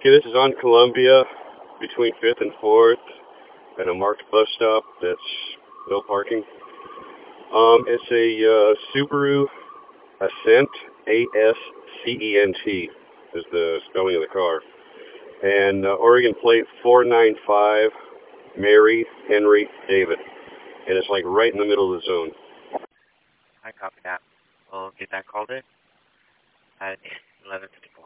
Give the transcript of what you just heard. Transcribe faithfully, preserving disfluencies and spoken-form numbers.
Okay, this is on Columbia between fifth and fourth at a marked bus stop that's no parking. Um, it's a uh, Subaru Ascent, A S C E N T is the spelling of the car. And uh, Oregon plate four nine five, Mary Henry David. And it's like right in the middle of the zone. I copy that. We'll get that called in at eleven fifty.